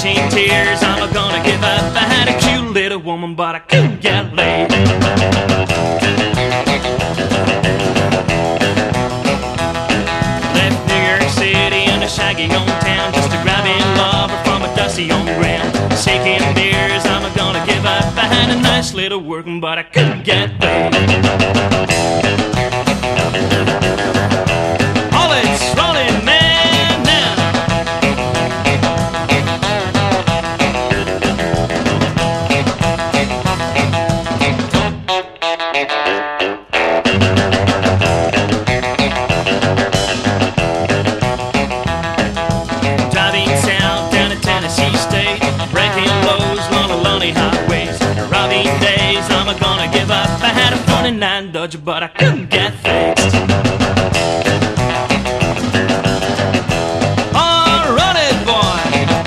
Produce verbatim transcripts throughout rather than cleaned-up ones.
Scratching tears, I'm gonna give up. I had a cute little woman, but I couldn't get laid. Left New York City in a shaggy hometown, just a grabbing lover from a dusty old ground. Shaking beers, I'm gonna give up. I had a nice little working, but I couldn't get paid. All it's rolling, man, now. Driving south down to Tennessee State, breaking lows on the lonely highways. Robbing days, I'm gonna give up. I had a forty-nine Dodge, but I couldn't get fixed. Oh, run it, boy.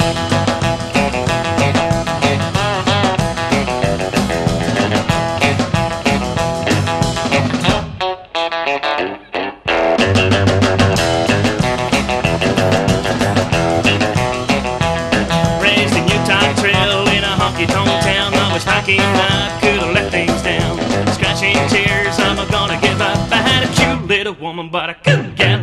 Raised in Utah Trail in a honky-tonk town. I was hiking up, could've let things down. Scratching tears, I'm gonna give up. I had a cute little woman, but I couldn't get